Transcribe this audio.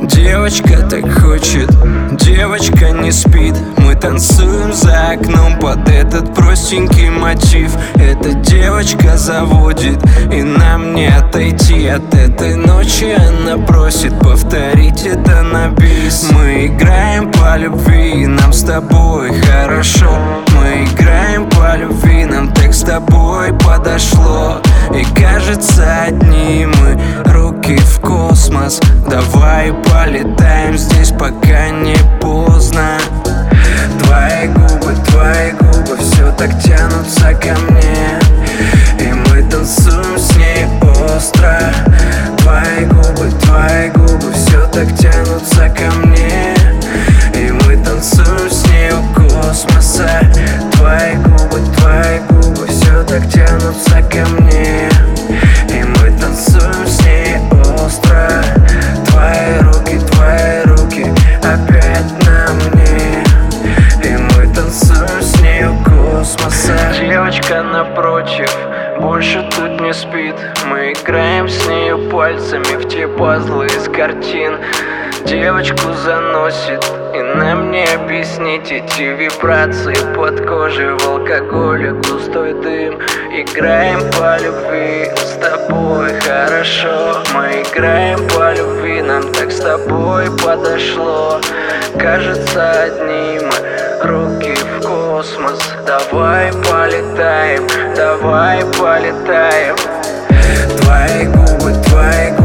Девочка так хочет, девочка не спит. Мы танцуем за окном под этот простенький мотив. Эта девочка заводит, и нам не отойти от этой ночи. Она просит повторить это на бис. Мы играем по любви, нам с тобой хорошо. Мы играем по любви, нам так с тобой подошло. И кажется, одни мы, руки в космос. Давай полетаем здесь, пока не поздно. Твои губы, все так тянутся ко мне, и мы танцуем с ней остро. Твои губы, все так тянутся ко мне, и мы танцуем с ней у космоса. Твои губы, все так тянутся ко мне, и мы танцуем с ней остро. Твои руки опять на мне, и мы танцуем с ней у космоса. Девочка напротив больше тут не спит. Мы играем с нею пальцами в те пазлы из картин. Девочку заносит, и нам не объяснить эти вибрации под кожей. В алкоголе густой дым. Играем по любви, с тобой хорошо. Мы играем по любви, нам так с тобой подошло. Кажется, одни мы, руки в космос. Давай полетаем, давай полетаем. Твои губы,